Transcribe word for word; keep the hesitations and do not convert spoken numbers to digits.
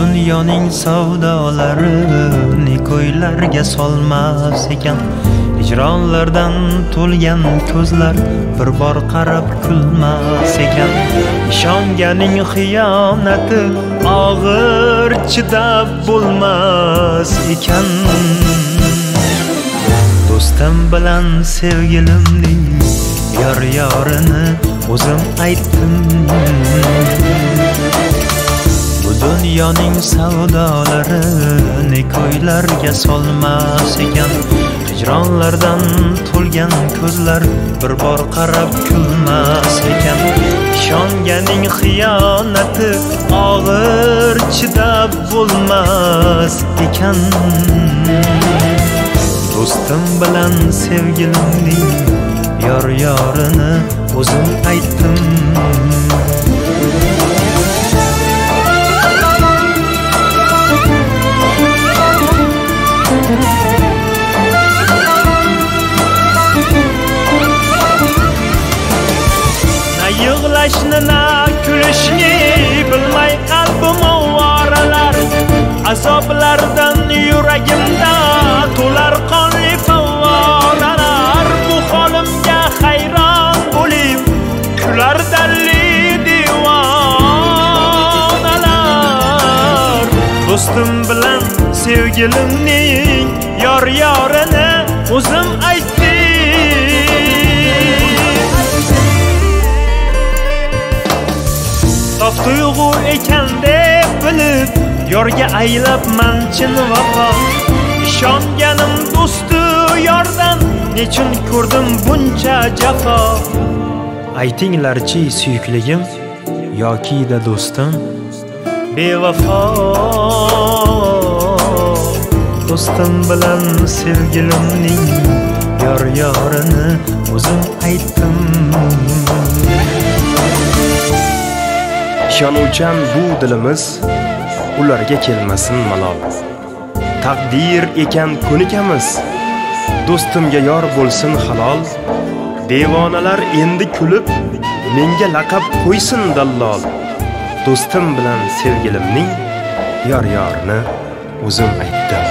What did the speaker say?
dunyoning savdolari ne ko'ylarga solmas ekan. Hijronlardan to'lgan ko'zlar bir bor qarab kulmas ekan. Ishonganing xiyonati og'ir chidab bo'lmas ekan. Do'stim bilan sevgilimning yor yorini o'zim aytdim. Bu dunyoning savdolari ne ko'ylarga solmas ekan. Hijronlardan to'lgan ko'zlar bir bor qarab kulmas ekan. Ishonganing xiyonati og'ir chidab bo'lmas ekan. Do'stim bilan sevgilimning yor yorini o'zim aytdim. Na yig'lashni na kulishni bilmay qalbim ovoralar. Azoblardan yuragimda to'lar qonli favvoralar. Bu holimga hayron bo'lib kular dalli divonalar. Do'stim bilan sevgilimning yor yorini o'zim aytdim. Sof tuyg'u ekan deb bilib yorga aylabman chin vafo. Ishonganim do'stu yordan nechun ko'rdim buncha jafo. Aytinglarchi suyukligim yoki da do'stim bevafo. Do'stim bilan sevgilimning yor yorini o'zim aytdim. Ishonuvchan bu dilimiz ularga kelmasin malol. Taqdir ekan ko'nikamiz, do'stimga yor bo'lsin halol. Devonalar endi kulib menga laqab qo'ysin dallol. Do'stim bilan sevgilimning yor yorini o'zim aytdim.